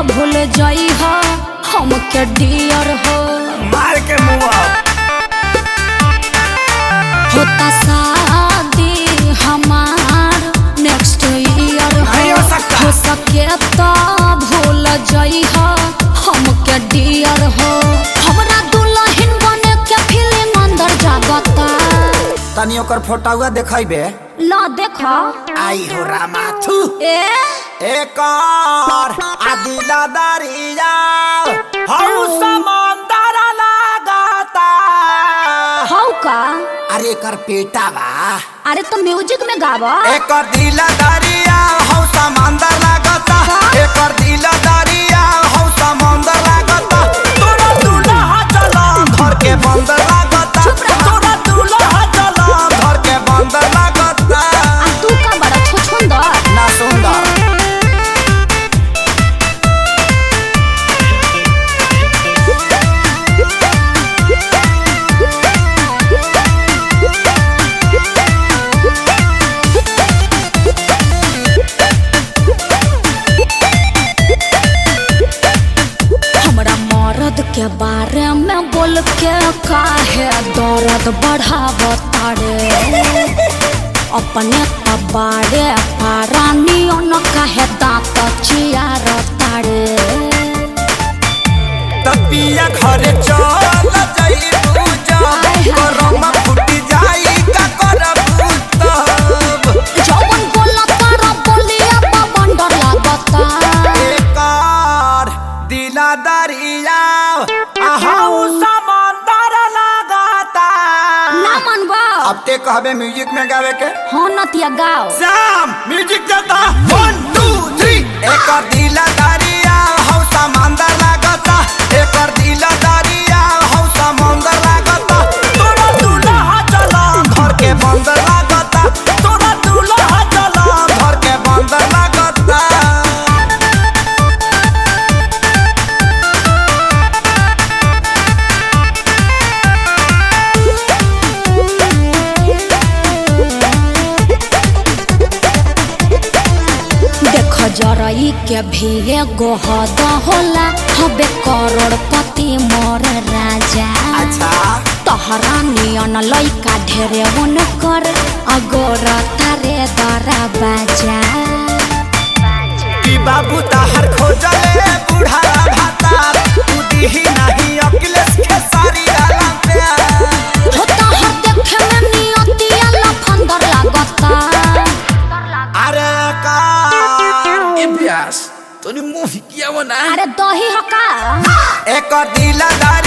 भूल जाई हो हम के डियर हो मार के मुआ होता शादी हमार नेक्स्ट ईयर हो सके तो भूल जाई हो हम के डियर हो हमरा दुल्हन बने के फीलिंग अंदर जागता तनी ओकर फोटोवा देखाइबे ला देखा आई हो रामाथु एक और आदिला दरिया हौ समंदर लागता हौ का अरे कर पेटा बा अरे तो म्यूजिक में गावा एक और दिला दरिया हौ समंदर लागता एक और दिला दरिया हौ समंदर लागता तोरा दूल्हा चला घर के बंदर लागता तोरा दूल्हा चला घर के बंदर लागता तू का बड़ा छुछुंदर ना सुंदर के बारे में बोल के काहे दर्द बढ़ावता रे अपने तबाड़े पारानियों न काहे दांत चियारता रे तपिया घरे चल जाई पूजा करम फुटी जाई का करब तब जवन बोला तारा बोलिया बंडर लागता एकार दिला दरिया आहू समंदर लागता ना मनबा अब ते कहबे म्यूजिक में गावे के हां नतिया गाओ शाम म्यूजिक जाता 1 2 3 एकर दिला दरिया हौ समंदर लागता एकर दिला दरिया हौ समंदर लागता तोरा दूल्हा चला घर के बंदर लागता तोरा दूल्हा चला घर के बंदर लागता जरई के भी एगो हद होला हबे करोड़पति मोर राजा अच्छा तोहरा नियन लइका ढेरे मन कर अगोर तारे दरा बाजा कि बाबू ताहर खोजले बूढ़ा भाता तू दीही नहीं अखिलेश के सारी डाला प्यार होता हर देखे में नियतिया लफंदर लागता अरे का इब्यास तोनी मुंह किया वो ना अरे दही हका एक दिला